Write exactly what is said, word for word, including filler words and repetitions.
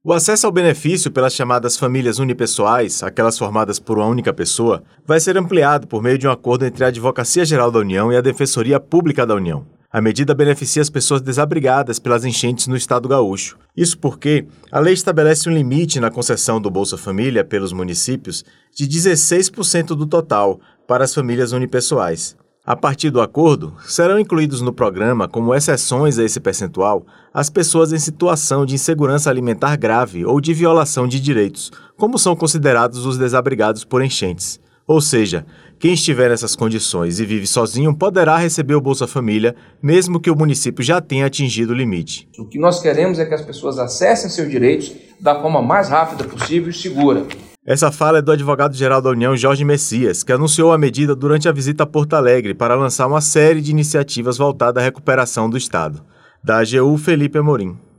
O acesso ao benefício pelas chamadas famílias unipessoais, aquelas formadas por uma única pessoa, vai ser ampliado por meio de um acordo entre a Advocacia Geral da União e a Defensoria Pública da União. A medida beneficia as pessoas desabrigadas pelas enchentes no estado gaúcho. Isso porque a lei estabelece um limite na concessão do Bolsa Família pelos municípios de dezesseis por cento do total para as famílias unipessoais. A partir do acordo, serão incluídos no programa, como exceções a esse percentual, as pessoas em situação de insegurança alimentar grave ou de violação de direitos, como são considerados os desabrigados por enchentes. Ou seja, quem estiver nessas condições e vive sozinho poderá receber o Bolsa Família, mesmo que o município já tenha atingido o limite. O que nós queremos é que as pessoas acessem seus direitos da forma mais rápida possível e segura. Essa fala é do advogado-geral da União, Jorge Messias, que anunciou a medida durante a visita a Porto Alegre para lançar uma série de iniciativas voltadas à recuperação do Estado. Da A G U, Felipe Amorim.